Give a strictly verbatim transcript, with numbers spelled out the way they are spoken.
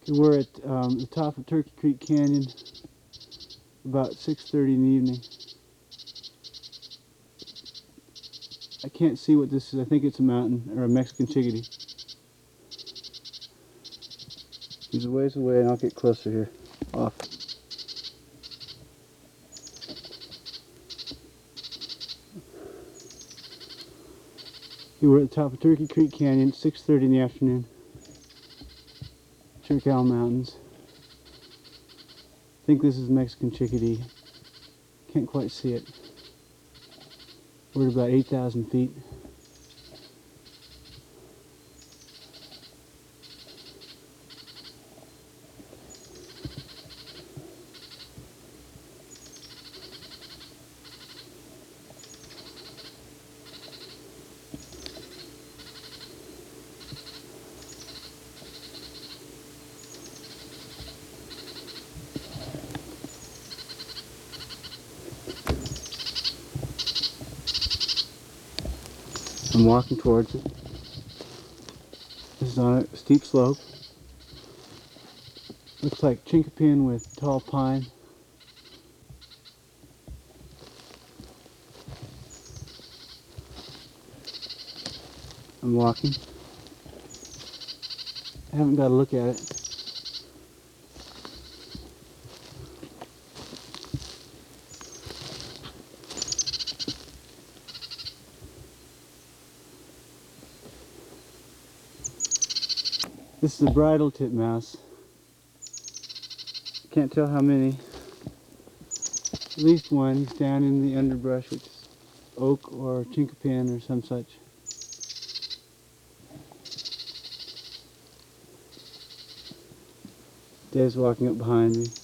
We're at um, the top of Turkey Creek Canyon about six thirty in the evening. I can't see what this is. I think it's a mountain or a Mexican chickadee. He's a ways away and I'll get closer here. Off. We're at the top of Turkey Creek Canyon, six thirty in the afternoon. Chiricahua Mountains. I think this is Mexican chickadee. Can't quite see it. We're at about eight thousand feet. I'm walking towards it. This is on a steep slope. Looks like chinquapin with tall pine. I'm walking. I haven't got a look at it. This is a bridle titmouse. Can't tell how many. At least one. He's down in the underbrush, which is oak or chinquapin or some such. Dave's walking up behind me.